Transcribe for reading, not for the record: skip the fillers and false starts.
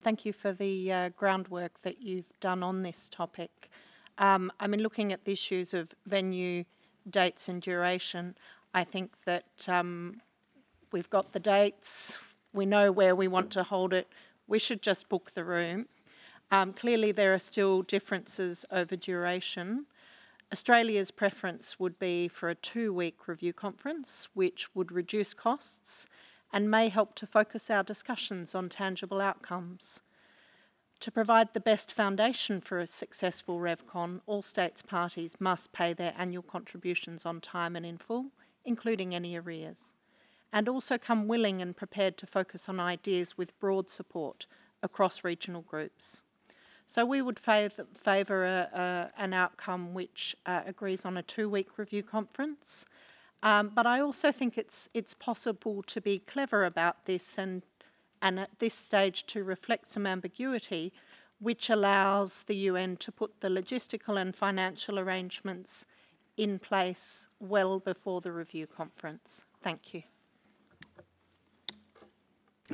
thank you for the groundwork that you've done on this topic. Looking at the issues of venue, dates and duration, I think that we've got the dates, we know where we want to hold it, we should just book the room. Clearly there are still differences over duration. Australia's preference would be for a 2-week review conference, which would reduce costs and may help to focus our discussions on tangible outcomes. To provide the best foundation for a successful RevCon, all states parties must pay their annual contributions on time and in full, including any arrears, and also come willing and prepared to focus on ideas with broad support across regional groups. So we would favour an outcome which agrees on a 2-week review conference. But I also think it's possible to be clever about this and at this stage to reflect some ambiguity, which allows the UN to put the logistical and financial arrangements in place well before the review conference. Thank you.